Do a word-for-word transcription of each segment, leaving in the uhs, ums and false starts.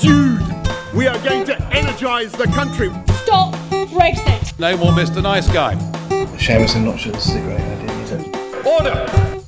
Dude, we are going to energise the country. Stop Brexit. No more Mister Nice Guy. Seamus, I'm not sure this is a great idea, is it? Order!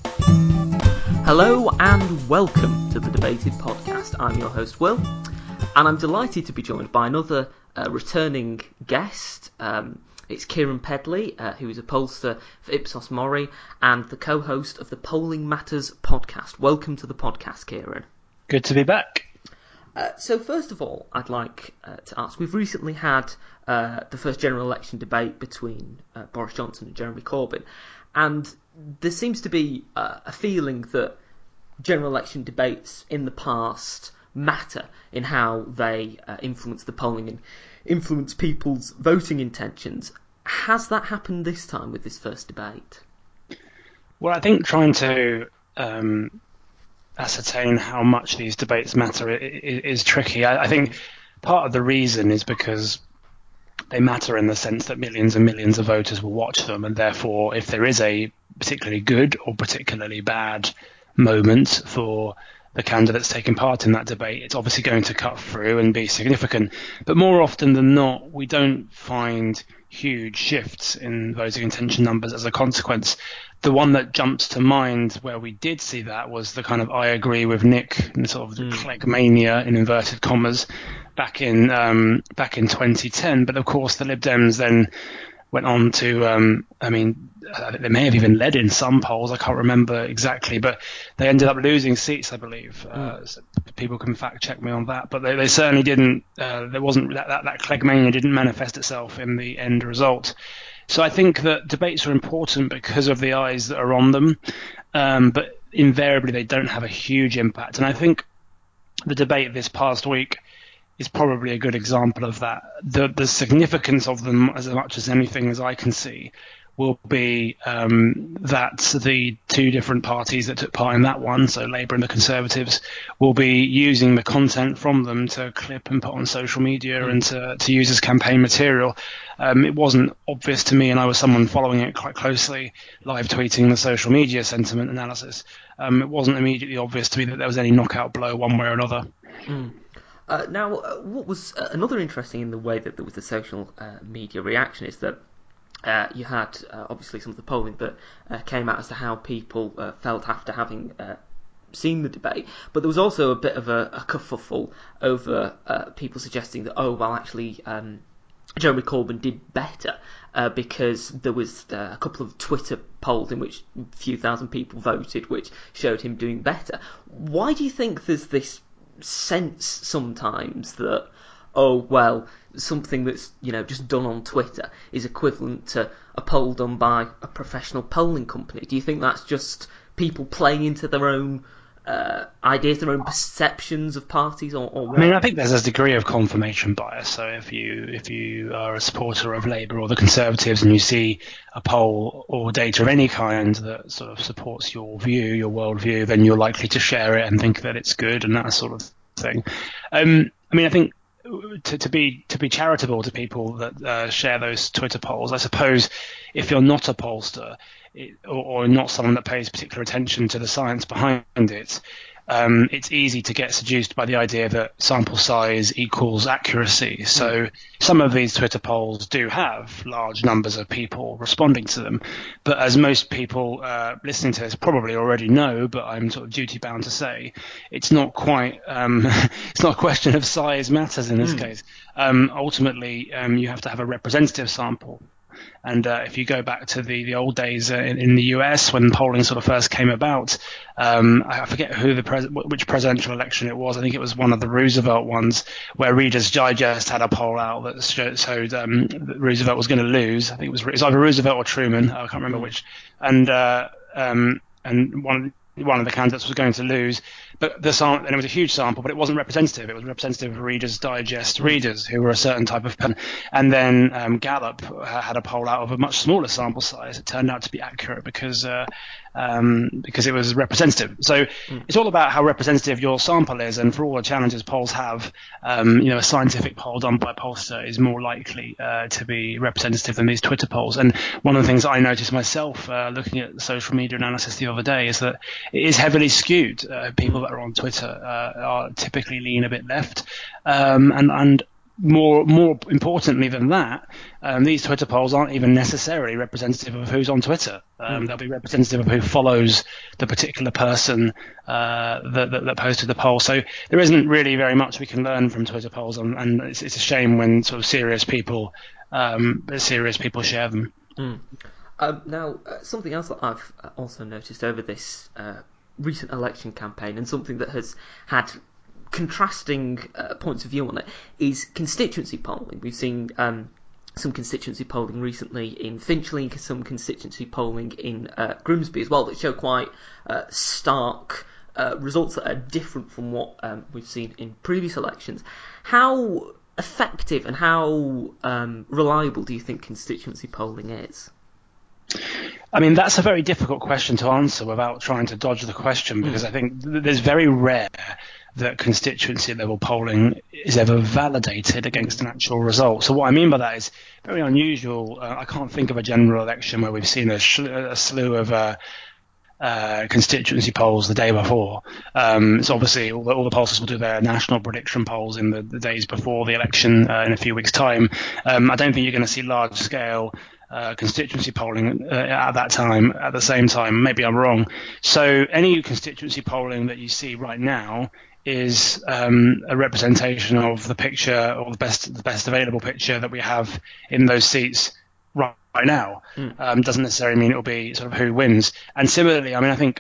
Hello and welcome to the Debated Podcast. I'm your host Will, and I'm delighted to be joined by another uh, returning guest. Um, it's Kieran Pedley, uh, who is a pollster for Ipsos Mori and the co-host of the Polling Matters podcast. Welcome to the podcast, Kieran. Good to be back. Uh, so first of all, I'd like uh, to ask, we've recently had uh, the first general election debate between uh, Boris Johnson and Jeremy Corbyn, and there seems to be uh, a feeling that general election debates in the past matter in how they uh, influence the polling and influence people's voting intentions. Has that happened this time with this first debate? Well, I think trying to um, ascertain how much these debates matter is, is tricky. I, I think part of the reason is because they matter in the sense that millions and millions of voters will watch them, and therefore if there is a particularly good or particularly bad moment for the candidates taking part in that debate, it's obviously going to cut through and be significant. But more often than not, we don't find huge shifts in voting intention numbers as a consequence. The one that jumps to mind where we did see that was the kind of I agree with Nick and sort of mm. Clegg-mania in inverted commas back in um, back in twenty ten. But of course, the Lib Dems then went on to, um, I mean, they may have even led in some polls. I can't remember exactly, but they ended up losing seats, I believe. Mm. Uh, so people can fact check me on that, but they, they certainly didn't. Uh, there wasn't that that, that Clegg-mania didn't manifest itself in the end result. So I think that debates are important because of the eyes that are on them, um, but invariably they don't have a huge impact. And I think the debate this past week is probably a good example of that. The the significance of them, as much as anything as I can see, will be um, that the two different parties that took part in that one, so Labour and the Conservatives, will be using the content from them to clip and put on social media mm. and to, to use as campaign material. Um, it wasn't obvious to me, and I was someone following it quite closely, live tweeting the social media sentiment analysis. Um, it wasn't immediately obvious to me that there was any knockout blow one way or another. Mm. Uh, now, uh, what was uh, another interesting in the way that there was the social uh, media reaction is that uh, you had uh, obviously some of the polling that uh, came out as to how people uh, felt after having uh, seen the debate, but there was also a bit of a, a kerfuffle over uh, people suggesting that, oh, well, actually, um, Jeremy Corbyn did better uh, because there was uh, a couple of Twitter polls in which a few thousand people voted, which showed him doing better. Why do you think there's this sense sometimes that, oh, well, something that's, you know, just done on Twitter is equivalent to a poll done by a professional polling company? Do you think that's just people playing into their own uh, ideas, their own perceptions of parties, or, or what? I mean, I think there's a degree of confirmation bias. So if you if you are a supporter of Labour or the Conservatives and you see a poll or data of any kind that sort of supports your view, your worldview, then you're likely to share it and think that it's good and that sort of thing. Um, I mean, I think to, to be to be charitable to people that uh, share those Twitter polls, I suppose if you're not a pollster it, or, or not someone that pays particular attention to the science behind it, um, it's easy to get seduced by the idea that sample size equals accuracy. So some of these Twitter polls do have large numbers of people responding to them. But as most people uh, listening to this probably already know, but I'm sort of duty bound to say, it's not quite, um, it's not a question of size matters in this mm. case. Um, ultimately, um, you have to have a representative sample. And uh, if you go back to the, the old days uh, in, in the U S when polling sort of first came about, um, I forget who the pres- which presidential election it was. I think it was one of the Roosevelt ones where Reader's Digest had a poll out that showed, showed um, that Roosevelt was going to lose. I think it was, it was either Roosevelt or Truman. I can't remember which. And uh, um, and one one of the candidates was going to lose. But the sample, and it was a huge sample, but it wasn't representative. It was representative of Reader's Digest readers who were a certain type of pen. And then um, Gallup had a poll out of a much smaller sample size. It turned out to be accurate because uh, um, because it was representative. So mm. it's all about how representative your sample is, and for all the challenges polls have, um, you know, a scientific poll done by Pollster is more likely uh, to be representative than these Twitter polls. And one of the things I noticed myself uh, looking at social media analysis the other day is that it is heavily skewed. Uh, people that are on Twitter uh, are typically lean a bit left, um, and and more more importantly than that, um, these Twitter polls aren't even necessarily representative of who's on Twitter. Um, mm. They'll be representative of who follows the particular person uh, that, that, that posted the poll. So there isn't really very much we can learn from Twitter polls, and, and it's, it's a shame when sort of serious people um, serious people share them. Mm. Um, now, uh, something else that I've also noticed over this uh, recent election campaign, and something that has had contrasting uh, points of view on it, is constituency polling. We've seen um, some constituency polling recently in Finchley, some constituency polling in uh, Grimsby as well, that show quite uh, stark uh, results that are different from what um, we've seen in previous elections. How effective and how um, reliable do you think constituency polling is? I mean, that's a very difficult question to answer without trying to dodge the question, because mm. I think there's very rare that constituency level polling is ever validated against an actual result. So what I mean by that is very unusual. Uh, I can't think of a general election where we've seen a, sh- a slew of uh, uh, constituency polls the day before. Um, so obviously all the, all the pollsters will do their national prediction polls in the, the days before the election uh, in a few weeks' time. Um, I don't think you're going to see large scale Uh, constituency polling uh, at that time, at the same time. Maybe I'm wrong. So any constituency polling that you see right now is um, a representation of the picture, or the best the best available picture that we have in those seats right, right now. Mm. Um, doesn't necessarily mean it will be sort of who wins. And similarly, I mean, I think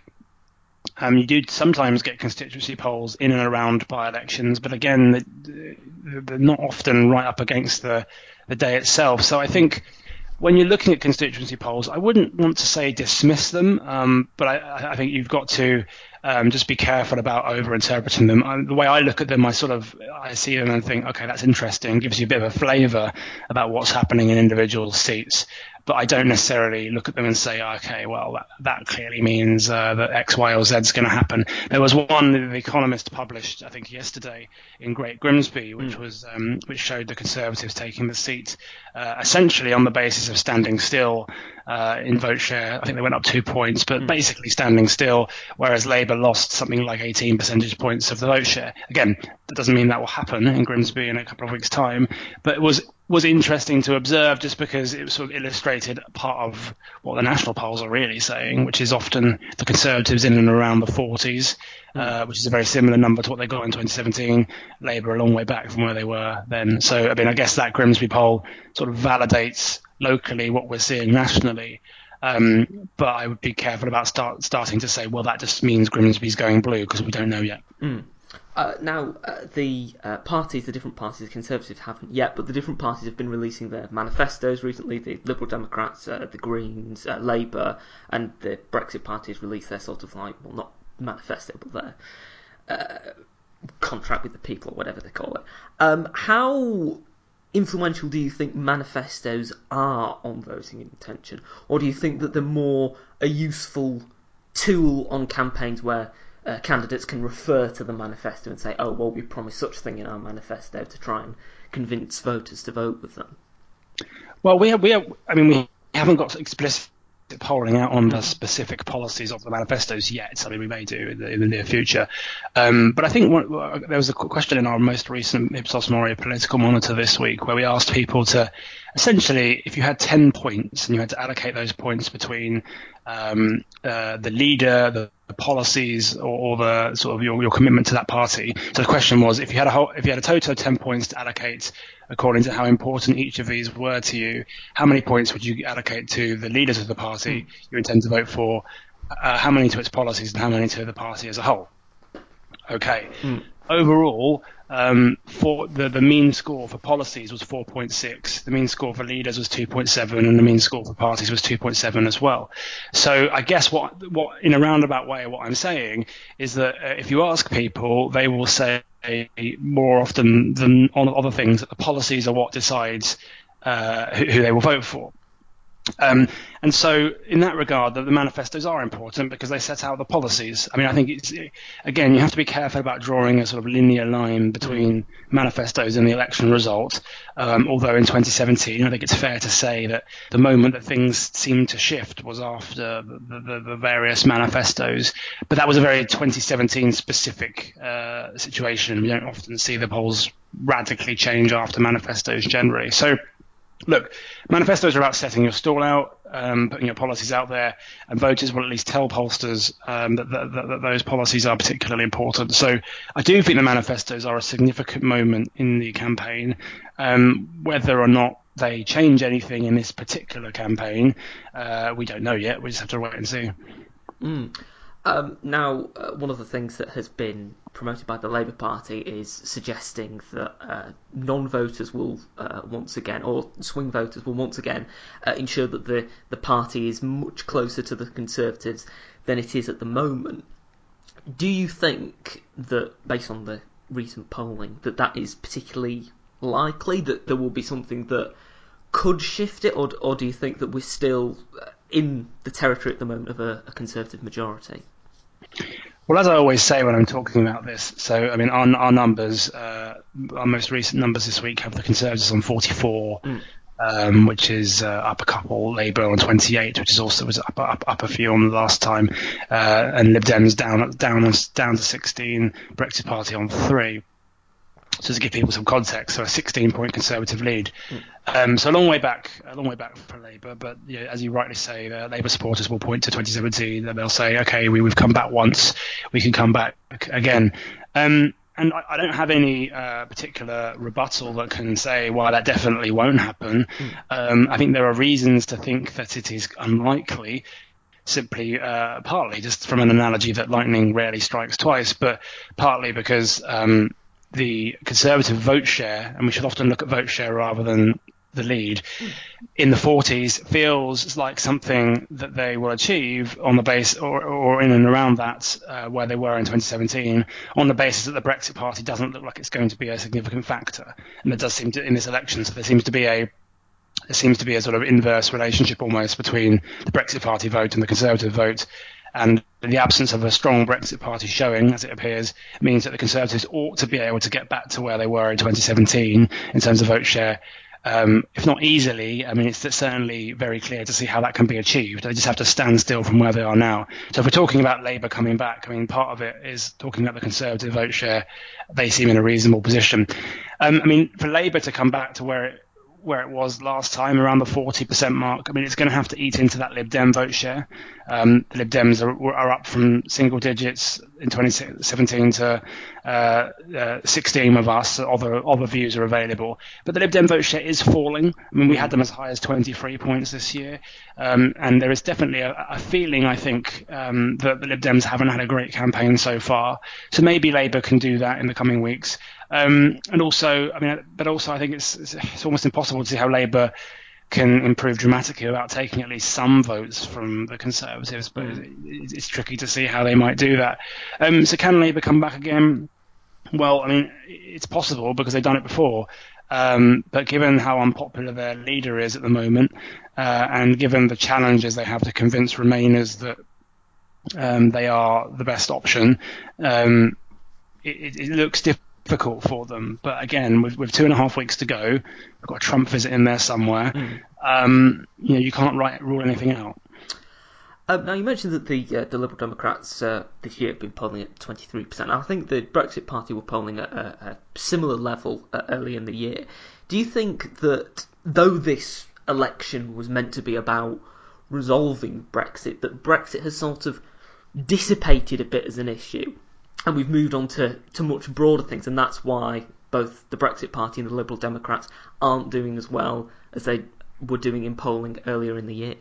um, you do sometimes get constituency polls in and around by-elections, but again, they're not often right up against the, the day itself. So I think when you're looking at constituency polls, I wouldn't want to say dismiss them, um, but I, I think you've got to um, just be careful about over-interpreting them. I, the way I look at them, I sort of I see them and think, okay, that's interesting, gives you a bit of a flavour about what's happening in individual seats. But I don't necessarily look at them and say, okay, well, that, that clearly means uh, that X, Y, or Z is going to happen. There was one that The Economist published, I think, yesterday in Great Grimsby, which mm. was um, which showed the Conservatives taking the seat uh, essentially on the basis of standing still uh, in vote share. I think they went up two points, but mm. basically standing still, whereas Labour lost something like eighteen percentage points of the vote share. Again, that doesn't mean that will happen in Grimsby in a couple of weeks' time, but it was was interesting to observe just because it sort of illustrated part of what the national polls are really saying, which is often the Conservatives in and around the forties, uh, which is a very similar number to what they got in twenty seventeen. Labour a long way back from where they were then. So, I mean, I guess that Grimsby poll sort of validates locally what we're seeing nationally. Um, but I would be careful about start, starting to say, well, that just means Grimsby's going blue, because we don't know yet. Mm. Uh, now, uh, the uh, parties, the different parties, the Conservatives haven't yet, but the different parties have been releasing their manifestos recently. The Liberal Democrats, uh, the Greens, uh, Labour, and the Brexit Party has released their sort of like, well, not manifesto, but their uh, contract with the people, or whatever they call it. Um, how influential do you think manifestos are on voting intention? Or do you think that they're more a useful tool on campaigns where Uh, candidates can refer to the manifesto and say, oh, well, we promised such thing in our manifesto, to try and convince voters to vote with them? Well, we have, we have, I mean, we haven't got explicit polling out on the specific policies of the manifestos yet. I mean, we may do in the, in the near future. Um, but I think one, there was a question in our most recent Ipsos Mori Political Monitor this week where we asked people to, essentially, if you had ten points and you had to allocate those points between um, uh, the leader, the, the policies, or, or the sort of your, your commitment to that party. So the question was, if you had a whole, if you had a total of ten points to allocate according to how important each of these were to you, how many points would you allocate to the leaders of the party mm. you intend to vote for? Uh, how many to its policies, and how many to the party as a whole? Okay. Mm. Overall, um, for the, the mean score for policies was four point six, the mean score for leaders was two point seven, and the mean score for parties was two point seven as well. So I guess what, what in a roundabout way, what I'm saying is that uh, if you ask people, they will say more often than on other things that the policies are what decides uh, who, who they will vote for. Um, and so, in that regard, the, the manifestos are important because they set out the policies. I mean, I think it's again, you have to be careful about drawing a sort of linear line between manifestos and the election result. Um, although in twenty seventeen, I think it's fair to say that the moment that things seemed to shift was after the, the, the various manifestos. But that was a very twenty seventeen specific uh, situation. We don't often see the polls radically change after manifestos generally. So. Look, manifestos are about setting your stall out, um, putting your policies out there, and voters will at least tell pollsters um, that, that, that, that those policies are particularly important. So I do think the manifestos are a significant moment in the campaign. Um, whether or not they change anything in this particular campaign, uh, we don't know yet. We just have to wait and see. Mm. Um, now, uh, one of the things that has been promoted by the Labour Party is suggesting that uh, non-voters will uh, once again, or swing voters will once again, uh, ensure that the, the party is much closer to the Conservatives than it is at the moment. Do you think that, based on the recent polling, that that is particularly likely, that there will be something that could shift it, or, or do you think that we're still in the territory at the moment of a, a Conservative majority? Well, as I always say when I'm talking about this, so I mean, our, our numbers, uh, our most recent numbers this week have the Conservatives on forty-four, mm. um, which is uh, up a couple, Labour on twenty-eight, which is also was up up, up a few on the last time, uh, and Lib Dems down down down to sixteen, Brexit Party on three. So to give people some context, so a sixteen-point Conservative lead. Mm. Um, so a long way back, a long way back for Labour. But you know, as you rightly say, the Labour supporters will point to twenty seventeen, and they'll say, "Okay, we, we've come back once, we can come back again." Um, and I, I don't have any uh, particular rebuttal that can say why that definitely won't happen. Mm. Um, I think there are reasons to think that it is unlikely. Simply, uh, partly just from an analogy that lightning rarely strikes twice, but partly because um, the Conservative vote share, and we should often look at vote share rather than the lead, in the forties feels like something that they will achieve on the base or, or in and around that uh, where they were in twenty seventeen, on the basis that the Brexit Party doesn't look like it's going to be a significant factor. And there does seem to, in this election, so there seems to be a there seems to be a sort of inverse relationship almost between the Brexit Party vote and the Conservative vote. And the absence of a strong Brexit Party showing, as it appears, means that the Conservatives ought to be able to get back to where they were in twenty seventeen in terms of vote share. Um, if not easily, I mean, it's certainly very clear to see how that can be achieved. They just have to stand still from where they are now. So if we're talking about Labour coming back, I mean, part of it is talking about the Conservative vote share. They seem in a reasonable position. Um, I mean, for Labour to come back to where it where it was last time, around the forty percent mark, I mean, it's going to have to eat into that Lib Dem vote share. Um, the Lib Dems are, are up from single digits in twenty seventeen to uh, uh, sixteen with us. Other, other views are available. But the Lib Dem vote share is falling. I mean, we had them as high as twenty-three points this year. Um, and there is definitely a, a feeling, I think, um, that the Lib Dems haven't had a great campaign so far. So maybe Labour can do that in the coming weeks. Um, and also, I mean, but also I think it's, it's, it's almost impossible to see how Labour can improve dramatically without taking at least some votes from the Conservatives. But it's, it's tricky to see how they might do that. Um, so can Labour come back again? Well, I mean, it's possible because they've done it before. Um, but given how unpopular their leader is at the moment, uh, and given the challenges they have to convince Remainers that um, they are the best option, um, it, it looks difficult. difficult for them. But again, with, with two and a half weeks to go, we've got a Trump visit in there somewhere. Mm. Um, you know, you can't write, rule anything out. Um, now, you mentioned that the uh, the Liberal Democrats uh, this year have been polling at twenty-three percent. I think the Brexit Party were polling at a, a similar level uh, early in the year. Do you think that, though this election was meant to be about resolving Brexit, that Brexit has sort of dissipated a bit as an issue? And we've moved on to, to much broader things, and that's why both the Brexit Party and the Liberal Democrats aren't doing as well as they were doing in polling earlier in the year.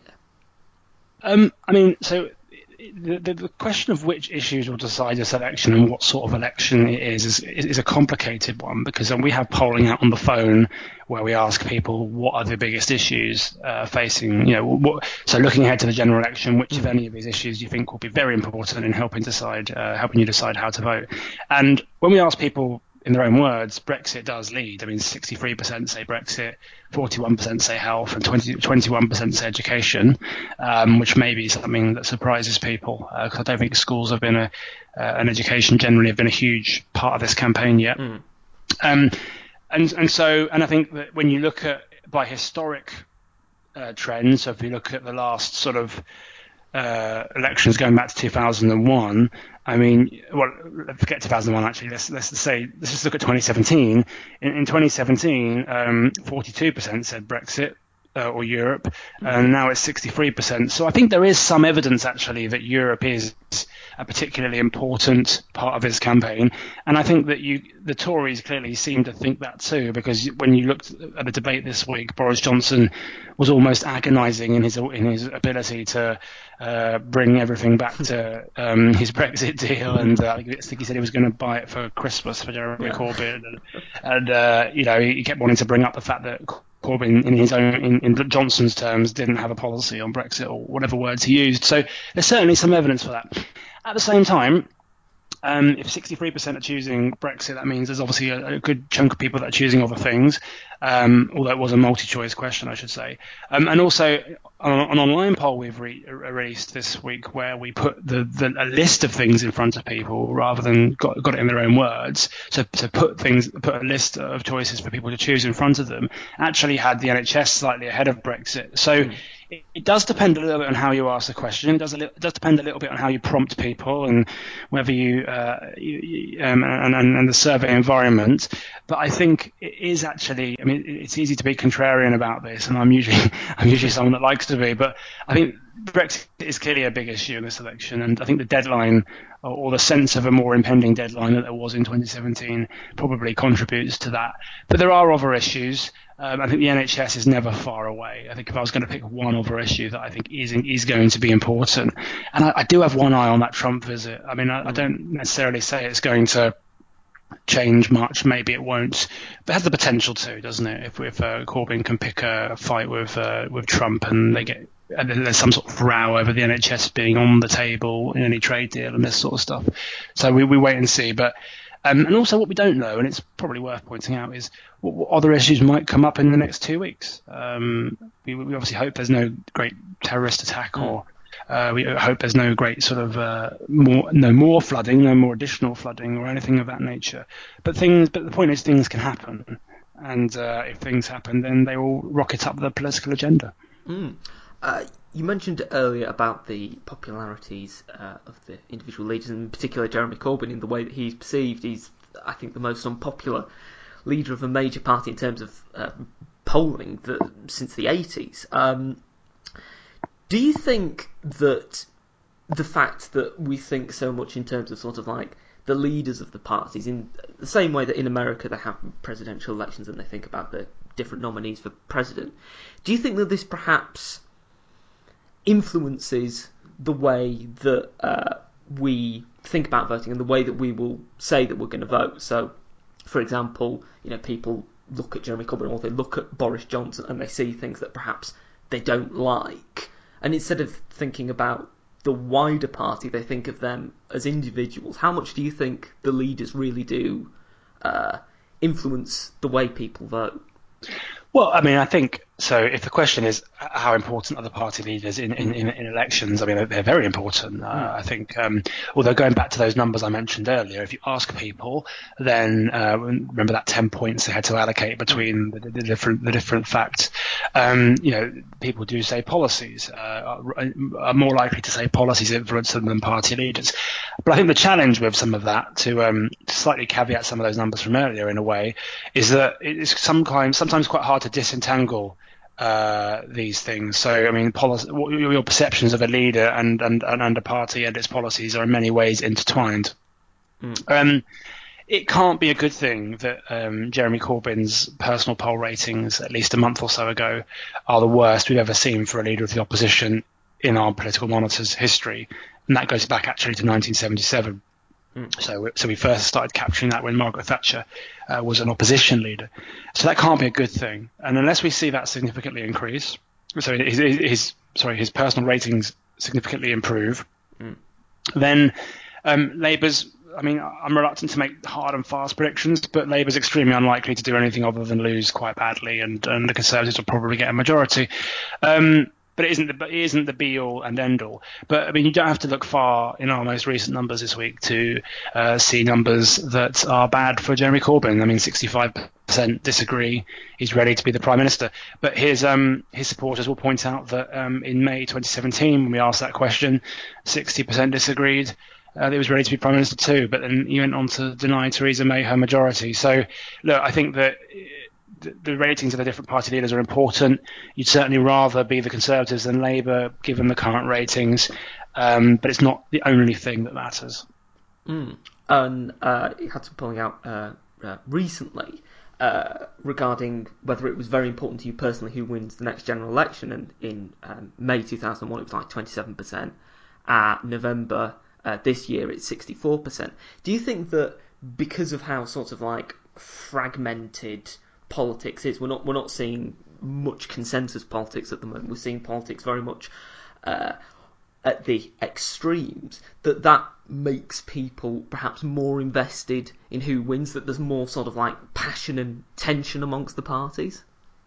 Um, I mean, so the, the, the question of which issues will decide this election and what sort of election it is is, is a complicated one, because we have polling out on the phone where we ask people what are the biggest issues uh, facing, you know, what, so looking ahead to the general election, which of any of these issues do you think will be very important in helping decide, uh, helping you decide how to vote? And when we ask people in their own words, Brexit does lead. I mean, sixty-three percent say Brexit, forty-one percent say health, and twenty, twenty-one percent say education, um, which may be something that surprises people, because uh, I don't think schools have been a, uh, and education generally have been a huge part of this campaign yet. Mm. Um, and, and so, and I think that when you look at by historic uh, trends, so if you look at the last sort of uh, elections going back to two thousand one, I mean, well, forget two thousand one actually. Let's let's say let's just look at twenty seventeen. In, in twenty seventeen, um, forty-two percent said Brexit uh, or Europe, mm-hmm. and now it's sixty-three percent. So I think there is some evidence actually that Europe is a particularly important part of his campaign, and I think that you, the Tories clearly seem to think that too, because when you looked at the debate this week, Boris Johnson was almost agonising in his in his ability to uh, bring everything back to um, his Brexit deal, and uh, I think he said he was going to buy it for Christmas for Jeremy yeah. Corbyn, and, and uh, you know he kept wanting to bring up the fact that Corbyn, in his own, in, in Johnson's terms, didn't have a policy on Brexit or whatever words he used. So there's certainly some evidence for that. At the same time, um, if sixty-three percent are choosing Brexit, that means there's obviously a, a good chunk of people that are choosing other things, um, although it was a multi-choice question, I should say. Um, and also, on an online poll we've re- released this week where we put the, the a list of things in front of people rather than got, got it in their own words. So to put things, put a list of choices for people to choose in front of them, actually had the N H S slightly ahead of Brexit. So mm. it, it does depend a little bit on how you ask the question. It does, a li- it does depend a little bit on how you prompt people and whether you, uh, you, you um, and, and, and the survey environment. But I think it is actually, I mean, it's easy to be contrarian about this, and I'm usually I'm usually someone that likes to be, but I think Brexit is clearly a big issue in this election, and I think the deadline or, or the sense of a more impending deadline that there was in twenty seventeen probably contributes to that. But there are other issues. Um, I think the N H S is never far away. I think if I was going to pick one other issue that I think is is going to be important, and I, I do have one eye on that Trump visit. I mean, I, I don't necessarily say it's going to change much, maybe it won't, but it has the potential to, doesn't it? If, if uh, Corbyn can pick a fight with uh, with Trump and they get and there's some sort of row over the N H S being on the table in any trade deal and this sort of stuff. So we, we wait and see. But um, and also what we don't know, and it's probably worth pointing out, is what, what other issues might come up in the next two weeks. Um, we, we obviously hope there's no great terrorist attack or Uh, we hope there's no great sort of uh, more, no more flooding, no more additional flooding or anything of that nature. But things, but the point is, things can happen, and uh, if things happen, then they will rocket up the political agenda. Mm. Uh, you mentioned earlier about the popularities uh, of the individual leaders, and in particular Jeremy Corbyn, in the way that he's perceived. He's, I think, the most unpopular leader of a major party in terms of uh, polling that, since the eighties. Um, Do you think that the fact that we think so much in terms of sort of like the leaders of the parties, in the same way that in America they have presidential elections and they think about the different nominees for president, do you think that this perhaps influences the way that uh, we think about voting and the way that we will say that we're going to vote? So, for example, you know, people look at Jeremy Corbyn or they look at Boris Johnson and they see things that perhaps they don't like. And instead of thinking about the wider party, they think of them as individuals. How much do you think the leaders really do uh, influence the way people vote? Well, I mean, I think so. If the question is how important are the party leaders in, in, in, in elections, I mean, they're very important. Uh, mm. I think, um, although going back to those numbers I mentioned earlier, if you ask people, then uh, remember that ten points they had to allocate between the, the different the different facts. Um, you know, people do say policies uh, are, are more likely to say policies influence them than party leaders. But I think the challenge with some of that, to, um, to slightly caveat some of those numbers from earlier in a way, is that it's sometimes sometimes quite hard to disentangle uh, these things. So, I mean, policy, your perceptions of a leader and, and, and a party and its policies are in many ways intertwined. Mm. Um, it can't be a good thing that um, Jeremy Corbyn's personal poll ratings, at least a month or so ago, are the worst we've ever seen for a leader of the opposition in our political monitor's history. And that goes back actually to nineteen seventy-seven. Mm. So, so we first started capturing that when Margaret Thatcher uh, was an opposition leader. So that can't be a good thing. And unless we see that significantly increase, so his, his sorry, his personal ratings significantly improve, mm. then um, Labour's I mean, I'm reluctant to make hard and fast predictions, but Labour's extremely unlikely to do anything other than lose quite badly, and, and the Conservatives will probably get a majority. Um, but it isn't the it isn't the be all and end all. But I mean, you don't have to look far in our most recent numbers this week to uh, see numbers that are bad for Jeremy Corbyn. I mean, sixty-five percent disagree he's ready to be the Prime Minister. But his um his supporters will point out that um, in May twenty seventeen, when we asked that question, sixty percent disagreed uh, that he was ready to be Prime Minister too. But then he went on to deny Theresa May her majority. So look, I think that the ratings of the different party leaders are important. You'd certainly rather be the Conservatives than Labour, given the current ratings, um, but it's not the only thing that matters. Mm. And uh, you had some polling out uh, uh, recently uh, regarding whether it was very important to you personally who wins the next general election, and in um, May two thousand one it was like twenty-seven percent. Uh, November uh, this year it's sixty-four percent. Do you think that because of how sort of like fragmented politics is, we're not we're not seeing much consensus politics at the moment, we're seeing politics very much uh, at the extremes, that that makes people perhaps more invested in who wins, that there's more sort of like passion and tension amongst the parties?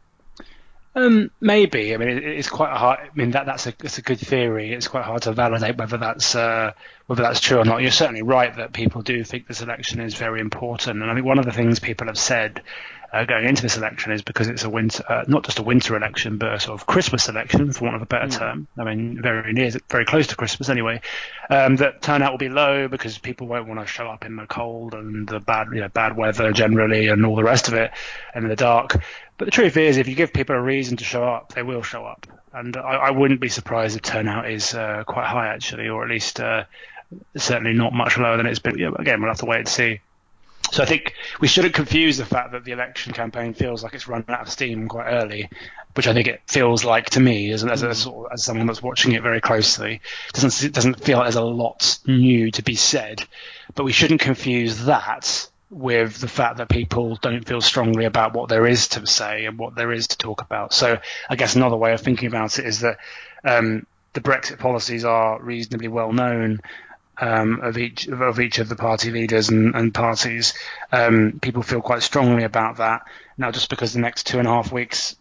Um, maybe. I mean, it, it's quite hard. I mean, that that's a that's a good theory. It's quite hard to validate whether that's uh, whether that's true or not. You're certainly right that people do think this election is very important, and I think one of the things people have said uh, going into this election is because it's a winter, uh, not just a winter election, but a sort of Christmas election, for want of a better mm. term. I mean, very near, very close to Christmas anyway. Um, that turnout will be low because people won't want to show up in the cold and the bad, you know, bad weather generally, and all the rest of it, and in the dark. But the truth is, if you give people a reason to show up, they will show up. And I, I wouldn't be surprised if turnout is uh, quite high, actually, or at least uh, certainly not much lower than it's been. Yeah, again, we'll have to wait and see. So I think we shouldn't confuse the fact that the election campaign feels like it's run out of steam quite early, which I think it feels like to me as, as, a, sort of, as someone that's watching it very closely. It doesn't, it doesn't feel like there's a lot new to be said. But we shouldn't confuse that with the fact that people don't feel strongly about what there is to say and what there is to talk about. So I guess another way of thinking about it is that um, the Brexit policies are reasonably well known um, of each of each of the party leaders and, and parties. Um, people feel quite strongly about that. Now, just because the next two and a half weeks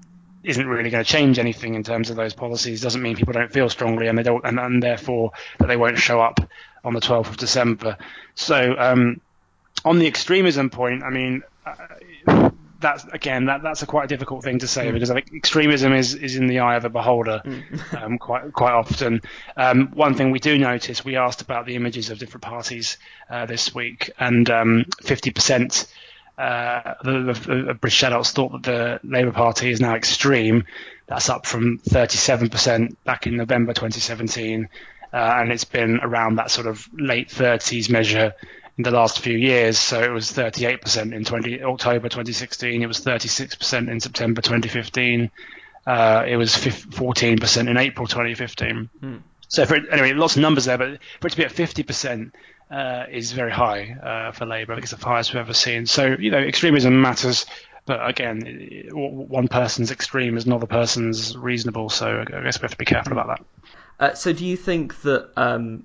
isn't really going to change anything in terms of those policies doesn't mean people don't feel strongly and they don't, and, and therefore that they won't show up on the twelfth of December. So um, on the extremism point, I mean, uh, that's again that that's a quite a difficult thing to say mm. because I think extremism is, is in the eye of the beholder mm. um, quite quite often. Um, one thing we do notice, we asked about the images of different parties uh, this week, and um, fifty percent uh, the, the, the British adults thought that the Labour Party is now extreme. That's up from thirty-seven percent back in November twenty seventeen, uh, and it's been around that sort of late thirties measure in the last few years. So it was thirty-eight percent in twenty, October twenty sixteen. It was thirty-six percent in September twenty fifteen. Uh, it was fourteen percent in April twenty fifteen. Hmm. So for it, anyway, lots of numbers there, but for it to be at fifty percent uh, is very high uh, for Labour. I think it's the highest we've ever seen. So, you know, extremism matters. But again, one person's extreme is another person's reasonable. So I guess we have to be careful about that. Uh, so do you think that um,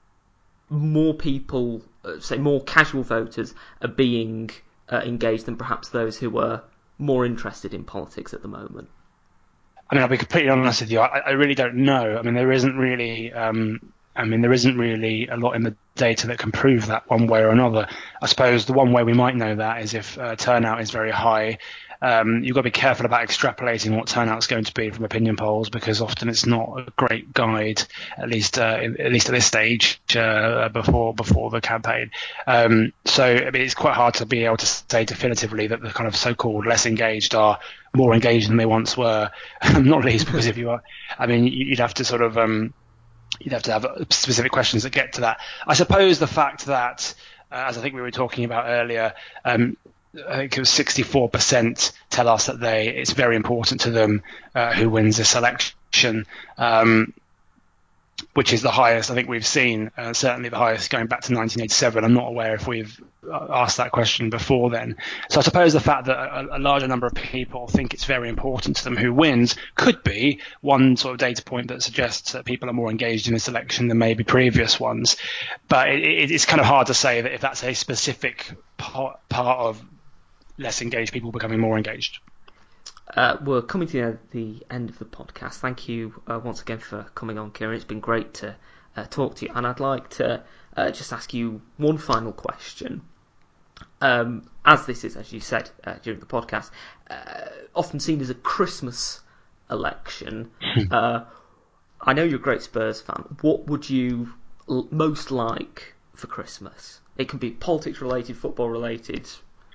more people, uh, say more casual voters, are being uh, engaged than perhaps those who are more interested in politics at the moment? I mean, I'll be completely honest with you. I, I really don't know. I mean, there isn't really. Um, I mean, there isn't really a lot in the data that can prove that one way or another. I suppose the one way we might know that is if uh, turnout is very high. Um, you've got to be careful about extrapolating what turnout is going to be from opinion polls, because often it's not a great guide, at least uh, at least at this stage uh, before before the campaign. Um, so I mean, it's quite hard to be able to say definitively that the kind of so-called less engaged are more engaged than they once were. Not least because if you are, I mean, you'd have to sort of um, you'd have to have specific questions that get to that. I suppose the fact that, uh, as I think we were talking about earlier. Um, I think it was sixty-four percent tell us that they it's very important to them uh, who wins this election. Um, which is the highest I think we've seen, uh, certainly the highest going back to nineteen eighty-seven. I'm not aware if we've asked that question before then. So I suppose the fact that a, a larger number of people think it's very important to them who wins could be one sort of data point that suggests that people are more engaged in this election than maybe previous ones. But it, it, it's kind of hard to say that if that's a specific part, part of less engaged people becoming more engaged. Uh, we're coming to the end of the podcast. Thank you uh, once again for coming on, Kieran. It's been great to uh, talk to you. And I'd like to uh, just ask you one final question. Um, as this is, as you said uh, during the podcast, uh, often seen as a Christmas election, uh, I know you're a great Spurs fan. What would you l- most like for Christmas? It can be politics related, football related.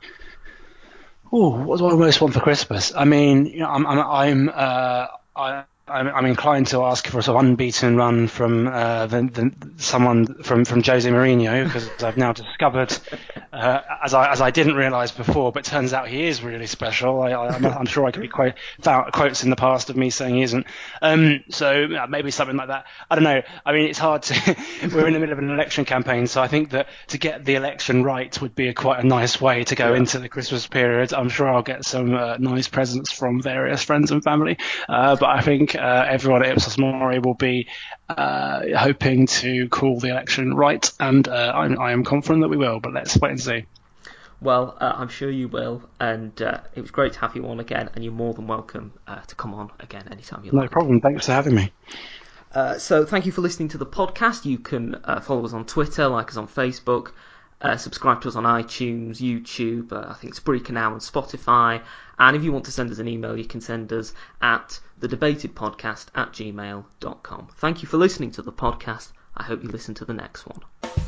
Oh, what do I most want for Christmas? I mean, you know, I'm, I'm, I'm, uh, I, I'm, I'm inclined to ask for a sort of unbeaten run from uh, the, the, someone from, from Jose Mourinho, because I've now discovered, uh, as I as I didn't realise before, but turns out he is really special. I, I, I'm, I'm sure I could be quite found quotes in the past of me saying he isn't. Um, so yeah, maybe something like that. I don't know. I mean, it's hard to. We're in the middle of an election campaign, so I think that to get the election right would be a, quite a nice way to go yeah. into the Christmas period. I'm sure I'll get some uh, nice presents from various friends and family, uh, but I think. Uh, everyone at Ipsos Mori will be uh, hoping to call the election right, and uh, I'm, I am confident that we will, but let's wait and see. Well, uh, I'm sure you will, and uh, it was great to have you on again, and you're more than welcome uh, to come on again anytime you no like. No problem, thanks for having me. Uh, so thank you for listening to the podcast. You can uh, follow us on Twitter, like us on Facebook, Uh, subscribe to us on iTunes, YouTube, uh, I think Spreaker now, and Spotify. And if you want to send us an email, you can send us at thedebatedpodcast at gmail dot com. Thank you for listening to the podcast. I hope you listen to the next one.